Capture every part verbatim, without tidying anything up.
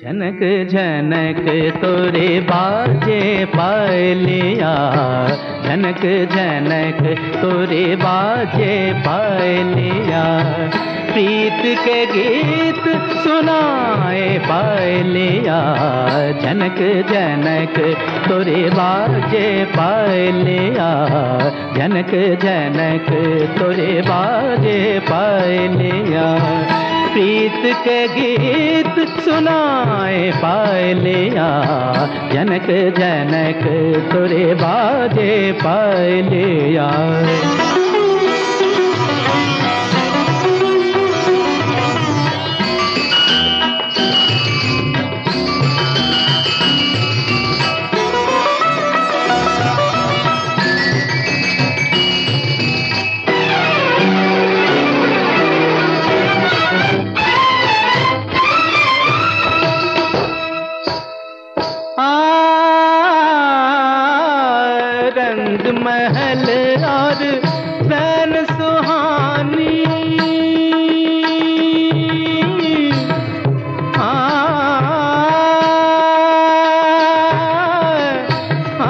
झनक झनक तोरे बाजे पायलिया, झनक झनक तोरे बाजे पायलिया, प्रीत के गीत सुनाए पायलिया, झनक झनक तोरे बाजे पायलिया, झनक झनक तोरे बाजे पायलिया, प्रीत के गीत सुनाए पायलिया, झनक झनक तोरे बाजे पायलिया। रंग महल और रैन सुहानी, आ, आ,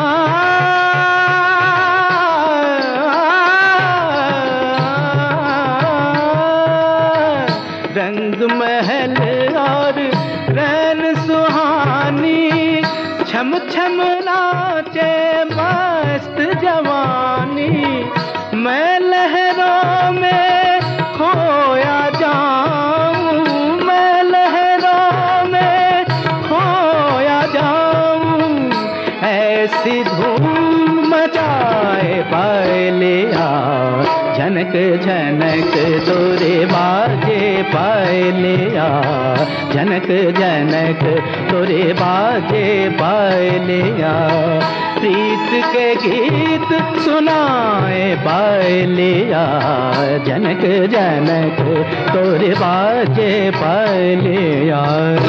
रंग महल और रैन सुहानी, छम छम नाचे मस्त जवानी, मैं लहरों में खोया जाऊं, मैं लहरों में खोया जाऊं, ऐसी धूम मचाए पायलिया, झनक झनक तोरे बाजे पायलिया, झनक झनक तोरे बाजे पायलिया, प्रीत के गीत सुनाए पायलिया, झनक झनक तोरे बाजे पायलिया।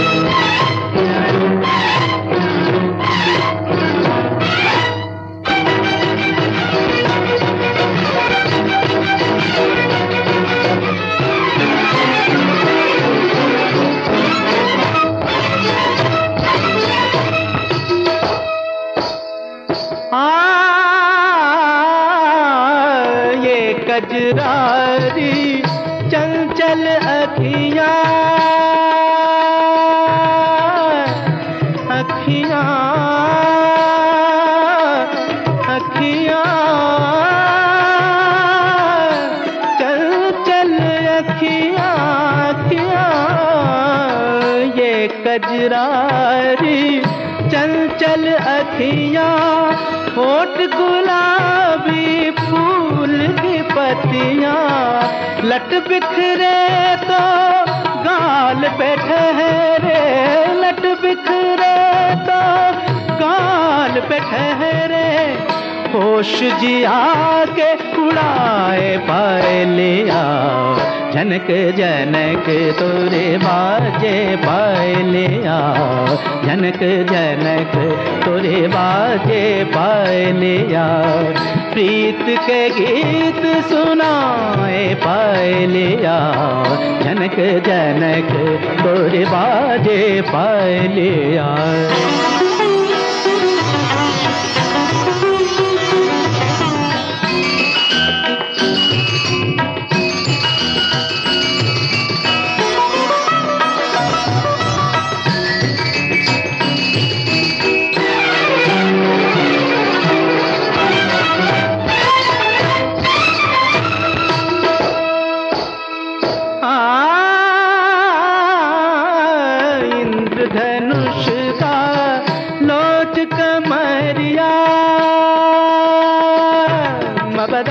कजरारी चंचल अखियाँ, अखियाँ अखियाँ चंचल अखियाँ, अखियाँ ये कजरारी चंचल अखियाँ, होठ गुलाबी फूल की पत्तियाँ, लट बिखरे तो गाल पे ठहरे, लट बिखरे तो गाल पे ठहरे, होश जिया के उड़ाए पायलिया, झनक झनक तोरे बाजे पायलिया, झनक झनक तोरे बाजे पायलिया, प्रीत के गीत सुनाए पायलिया, झनक झनक तोरे बाजे पायलिया। धनुष का लोच कमरिया, मबद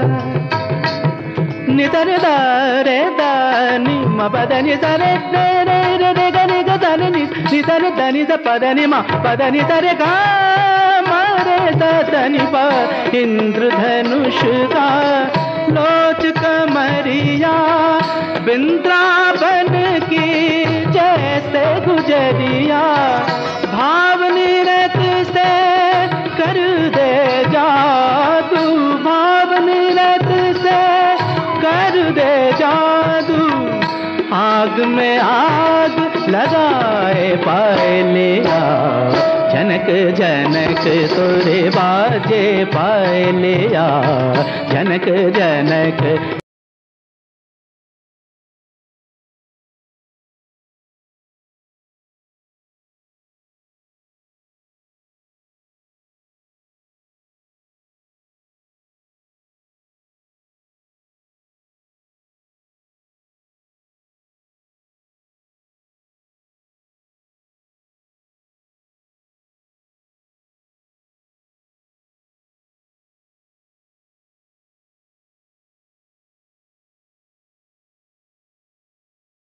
नितरे दारे दानी, मबद नितरे रे रे रे गनि गदनि नितरे दनि द पदनि मा पदनि तरे गा मारे दनि पा, इंद्रधनुष का लोच कमरिया, वृंदावन की जैसे गुजरिया, भावनी रत से कर दे जादू, भावनी रत से कर दे जादू, आग में आग लगाए पायलिया, जनक जनक तोरे बाजे पायलिया, जनक जनक